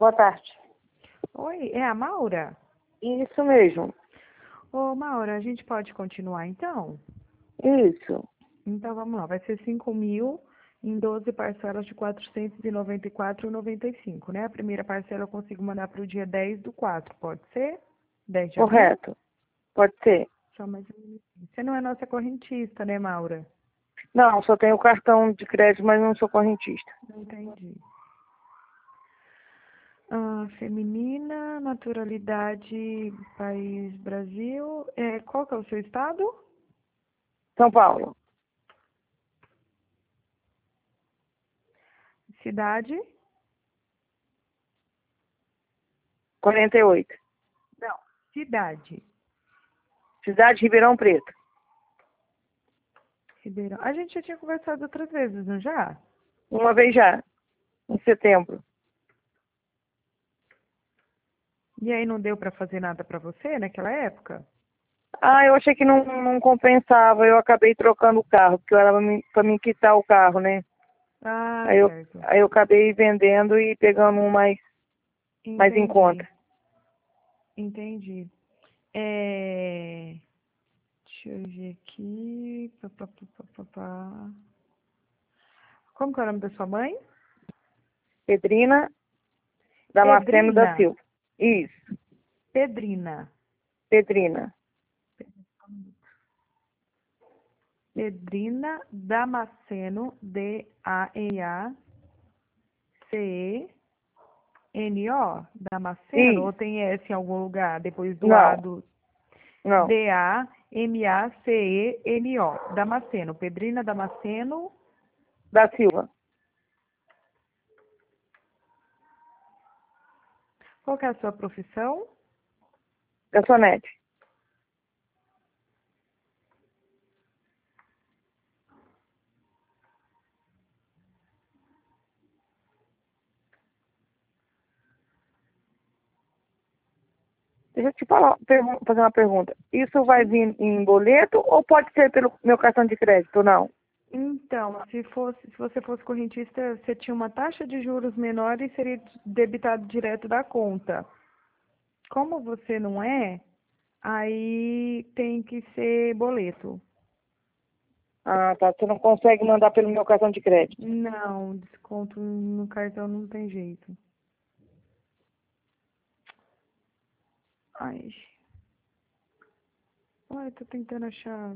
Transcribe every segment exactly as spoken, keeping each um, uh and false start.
Boa tarde. Oi, é a Maura? Isso mesmo. Ô, Maura, a gente pode continuar então? Isso. Então vamos lá, vai ser cinco mil em doze parcelas de quatrocentos e noventa e quatro reais e noventa e cinco centavos, né? A primeira parcela eu consigo mandar para o dia dez do quatro, pode ser? dez de abril? Correto. Pode ser. Só mais um minutinho. Você não é nossa correntista, né, Maura? Não, só tenho cartão de crédito, mas não sou correntista. Não entendi. Ah, feminina, naturalidade, país, Brasil. É, qual que é o seu estado? São Paulo. Cidade? quarenta e oito. Não. Cidade. Cidade de Ribeirão Preto. Ribeirão. A gente já tinha conversado outras vezes, não já? Uma vez já. Em setembro. E aí não deu para fazer nada para você naquela época? Ah, eu achei que não, não compensava. Eu acabei trocando o carro, porque era para me, pra me quitar o carro, né? Ah, Aí eu, certo. aí eu acabei vendendo e pegando um mais, mais em Entendi. conta. Entendi. É... Deixa eu ver aqui. Pá, pá, pá, pá, pá, pá. Como que é o nome da sua mãe? Pedrina Damasceno da Pedrina. Silva. Isso. Pedrina. Pedrina. Pedrina Damasceno, D A E A C E N O, Damasceno, ou Isso. tem S em algum lugar depois do A Não. do Não. D A M A C E N O, Damasceno, Pedrina Damasceno. Da Silva. Qual que é a sua profissão? Garçonete. Deixa eu te falar, pergun- fazer uma pergunta. Isso vai vir em boleto ou pode ser pelo meu cartão de crédito, não? Então, se fosse, se você fosse correntista, você tinha uma taxa de juros menor e seria debitado direto da conta. Como você não é, aí tem que ser boleto. Ah, tá. Você não consegue mandar pelo meu cartão de crédito. Não, desconto no cartão não tem jeito. Ai, ai, tô tentando achar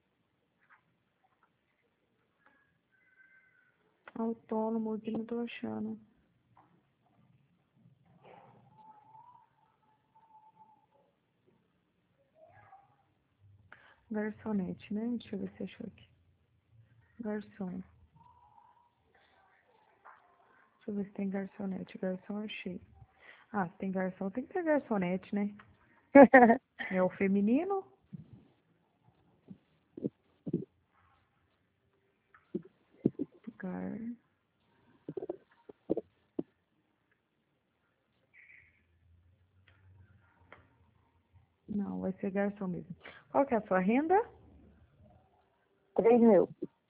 autônomo aqui, não tô achando. Garçonete, né? Deixa eu ver se achou aqui. Garçom. Deixa eu ver se tem garçonete. Garçom eu achei. Ah, se tem garçom, tem que ter garçonete, né? É o feminino? Gar... Não, vai ser garçom mesmo. Qual que é a sua renda? Três mil.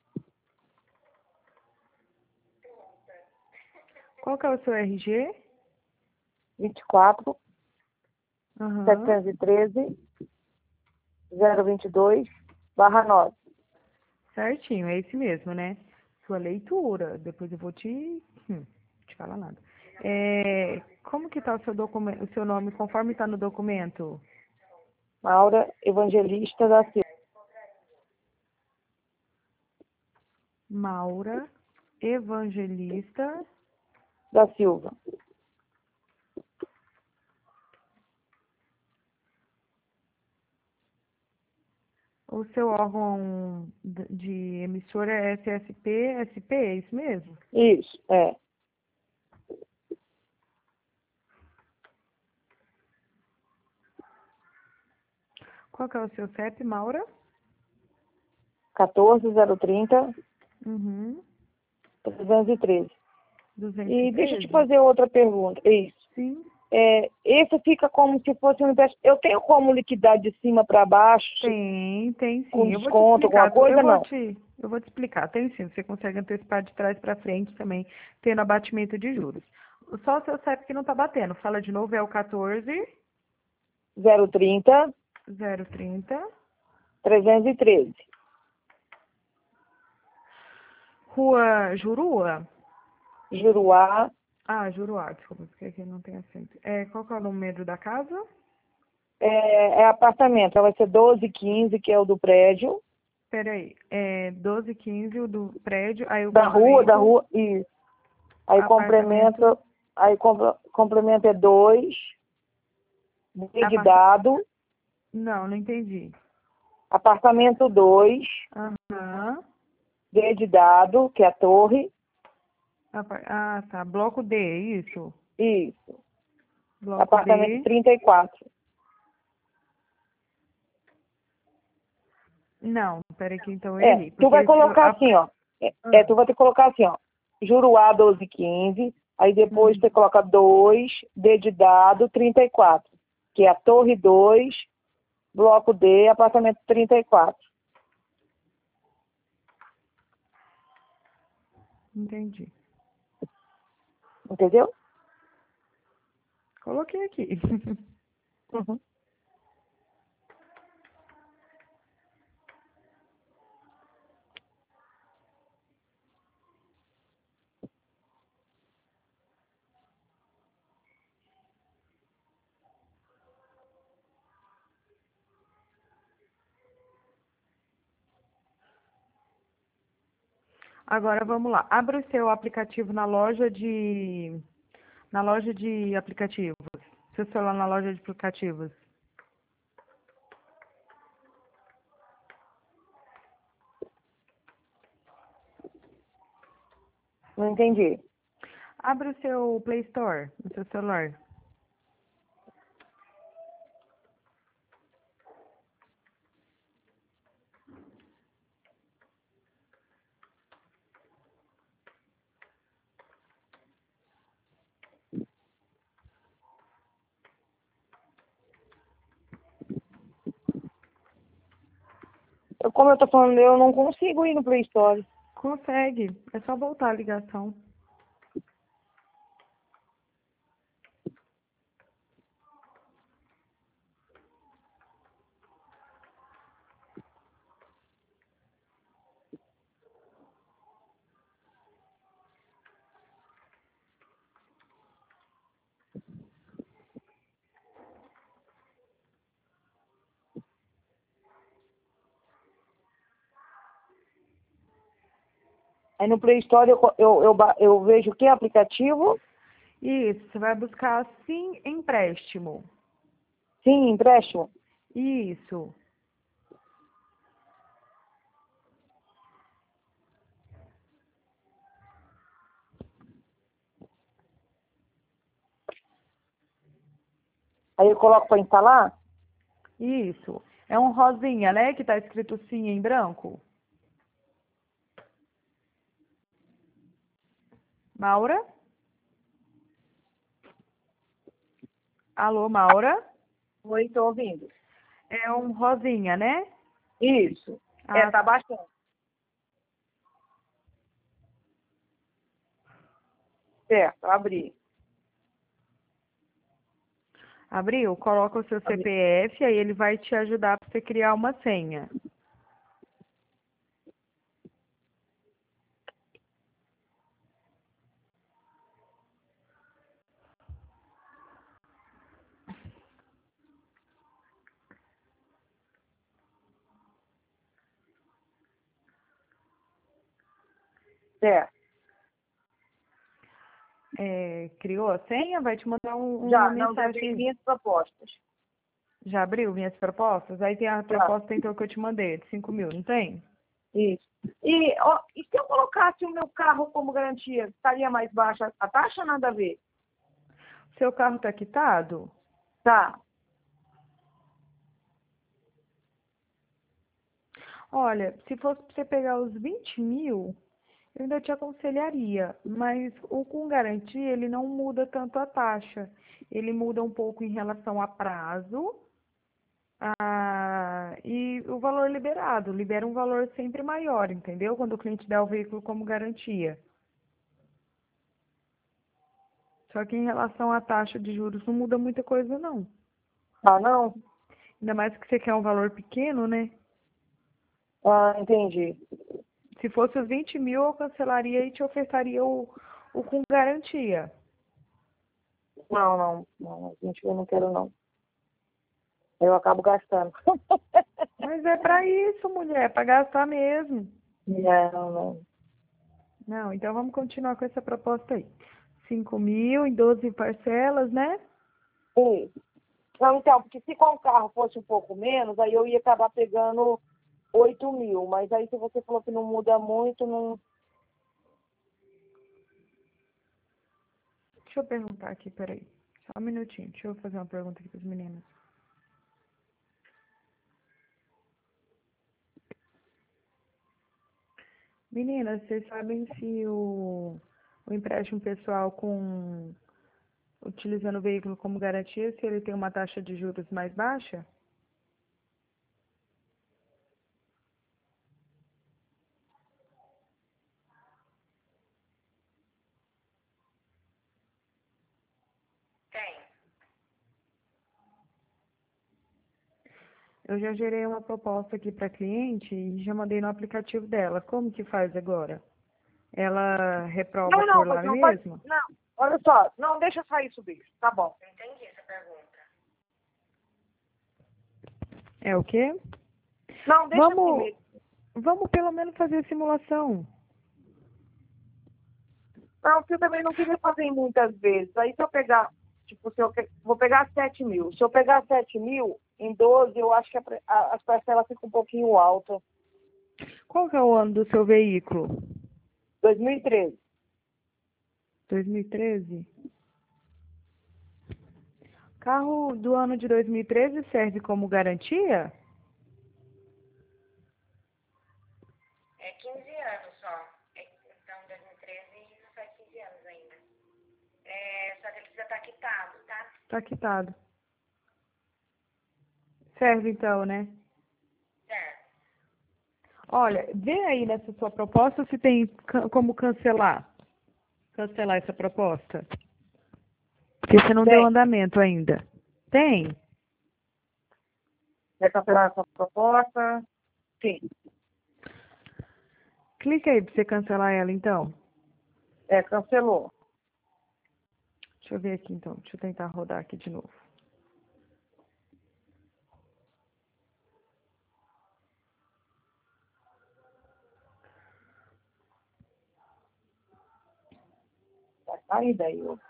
Qual que é o seu R G? vinte e quatro, Aham. setecentos e treze, zero vinte e dois, barra nove. Certinho, é esse mesmo, né? Sua leitura. Depois eu vou te... Hum, te falar nada. É, como que tá o seu documento, o seu nome conforme tá no documento? Maura Evangelista da Silva. Maura Evangelista. Da Silva. O seu órgão d- de emissora é S S P, S P, é isso mesmo? Isso, é. Qual que é o seu C E P, Maura? quatorze, zero trinta, Uhum. trezentos e treze. duzentos e E deixa eu te treze? fazer outra pergunta. Isso. Sim. É, esse fica como se fosse um empréstimo. Eu tenho como liquidar de cima para baixo, Tem, tem com sim. Eu vou te desconto, alguma explicar. Eu coisa? vou Não. te, eu vou te explicar. Tem sim. Você consegue antecipar de trás para frente também, tendo abatimento de juros. Só o seu C E P que não tá batendo. Fala de novo, é o quatorze, zero trinta, zero trinta, trezentos e treze. Rua Jurua? Juruá, Ah, Juruá, desculpa, porque aqui não tem acento. É, qual que é o número da casa? é, é apartamento. Vai ser doze quinze, que é o do prédio. Peraí, é doze quinze, o do prédio, aí o Da rua, da complemento, rua, isso. Aí apartamento, complemento, aí compl- complemento é dois, D de apart... dado, Não, não entendi. apartamento dois, Aham. D de dado, que é a torre, Apar- Ah, tá. Bloco D, é isso? isso. Bloco Apartamento D. trinta e quatro. Não, peraí que então eu É, errei. tu Porque vai esse. colocar a- assim, ó. É, é, Ah, tu vai ter que colocar assim, ó. Juruá doze quinze, aí depois uhum. você coloca dois, D de dado, trinta e quatro, que é a torre dois, bloco D, apartamento trinta e quatro. Entendi. Entendeu? Coloquei aqui. Uhum. Agora vamos lá. Abra o seu aplicativo na loja de. Na loja de aplicativos. Seu celular na loja de aplicativos. Não entendi. Abra o seu Play Store no seu celular. Eu, como eu tô falando, eu não consigo ir no Play Store. Consegue. É só voltar a ligação. Aí no Play Store eu, co- eu, eu, ba- eu vejo o que aplicativo? Isso, você vai buscar Sim Empréstimo. Sim, empréstimo. Isso. Aí eu coloco para instalar? Isso. É um rosinha, né? Que tá escrito Sim em branco. Maura? Alô, Maura? Oi, tô ouvindo. É um rosinha, né? Isso. É, Ah, tá baixando. Certo, abri. abriu? Coloca o seu Abri. C P F, aí ele vai te ajudar para você criar uma senha. Certo. É, criou a senha? Vai te mandar um- uma Já, não, já vi mensagem. minhas propostas. Já abriu minhas propostas? Aí tem a Já. proposta então que eu te mandei, de cinco mil, não tem? Isso. E, ó, e se eu colocasse o meu carro como garantia, estaria mais baixa a taxa ou nada a ver? Seu carro tá quitado? Tá. Olha, se fosse para você pegar os vinte mil, eu ainda te aconselharia, mas o com garantia ele não muda tanto a taxa. Ele muda um pouco em relação a prazo, a- e o valor liberado. Libera um valor sempre maior, entendeu? Quando o cliente dá o veículo como garantia. Só que em relação à taxa de juros não muda muita coisa, não. Ah, não? Ainda mais que você quer um valor pequeno, né? Ah, entendi. Se fosse os vinte mil, eu cancelaria e te ofertaria o, o com garantia. Não, não, não, gente, eu não quero não. Eu acabo gastando. Mas é para isso, mulher, para gastar mesmo. Não, não. Não, então vamos continuar com essa proposta aí. Cinco mil em doze parcelas, né? Sim. Não, então, porque se com o carro fosse um pouco menos, aí eu ia acabar pegando oito mil. Mas aí se você falou que não muda muito, não. Deixa eu perguntar aqui, peraí. Só um minutinho, deixa eu fazer uma pergunta aqui para as meninas. Meninas, vocês sabem se o, o empréstimo pessoal com utilizando o veículo como garantia, se ele tem uma taxa de juros mais baixa? Eu já gerei uma proposta aqui para cliente e já mandei no aplicativo dela. Como que faz agora? Ela reprova Não, não, por mas lá não pode. mesmo? Não, olha só, não deixa sair subir. Tá bom. É o quê? Não, deixa assim Vamos, mesmo. vamos pelo menos fazer a simulação. Não, porque eu também não queria fazer em muitas vezes. Aí se eu pegar, tipo, se eu que- vou pegar sete mil. Se eu pegar sete mil em doze, eu acho que a pre- a- as parcelas ficam um pouquinho altas. Qual que é o ano do seu veículo? dois mil e treze. dois mil e treze? Carro do ano de dois mil e treze serve como garantia? É quinze anos só. É, então, dois mil e treze não faz quinze anos ainda. É, só que ele precisa estar quitado, tá? Tá quitado. Serve então, né? Certo. Olha, vê aí nessa sua proposta se tem ca- como cancelar. Cancelar essa proposta. Porque você não deu Tem. andamento ainda. Tem? Quer cancelar essa proposta? Sim. Clica aí pra você cancelar ela então. É, cancelou. Deixa eu ver aqui então. Deixa eu tentar rodar aqui de novo. Vai sair daí. Ó.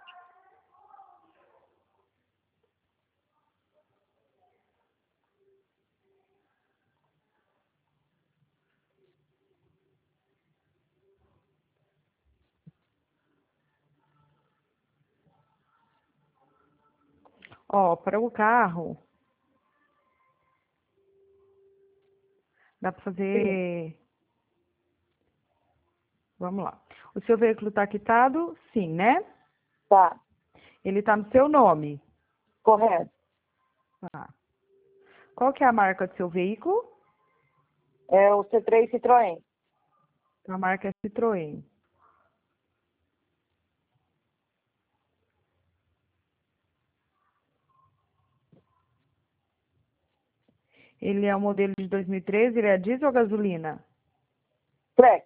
Ó, para o carro, dá para Sim. fazer. Vamos lá. O seu veículo está quitado? Sim, né? Tá. Ele está no seu nome. Correto. Tá. Qual que é a marca do seu veículo? É o C três Citroën. A marca é Citroën. Ele é um modelo de dois mil e treze, ele é diesel ou gasolina? Flex.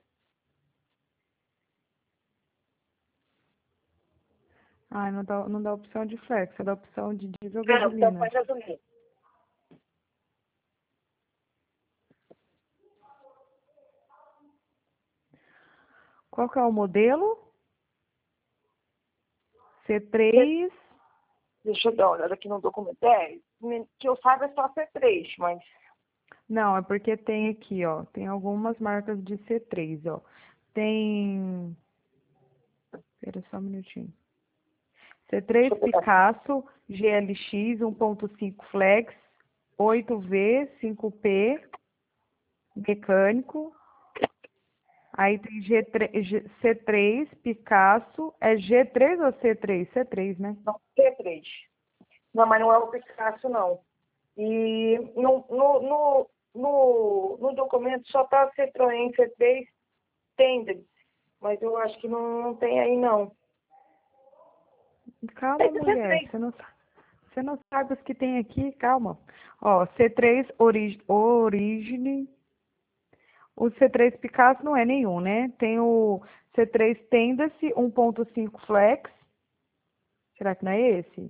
Ah, não dá, não dá opção de flex, só dá opção de diesel ou Não, então gasolina. faz gasolina. Qual que é o modelo? C três. Deixa eu dar uma olhada aqui no documento. É, que eu saiba é só C três, mas... Não, é porque tem aqui, ó. Tem algumas marcas de C três, ó. Tem. Espera só um minutinho. C três Deixa eu pegar. Picasso, G L X um ponto cinco Flex, oito V, cinco P, mecânico. Aí tem G três, G- C três Picasso. É G três ou C três? C três, né? Não, C três. Não, mas não é o Picasso, não. E no, no, no, no, no documento só está Citroën C três Tendence, mas eu acho que não, não tem aí, não. Calma, mulher. Você não, sa- você não sabe os que tem aqui? Calma. Ó, C três Origin, Origine. O C três Picasso não é nenhum, né? Tem o C três Tendency um ponto cinco Flex. Será que não é esse?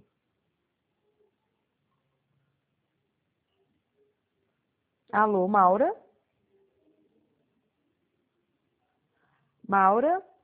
Alô, Maura? Maura?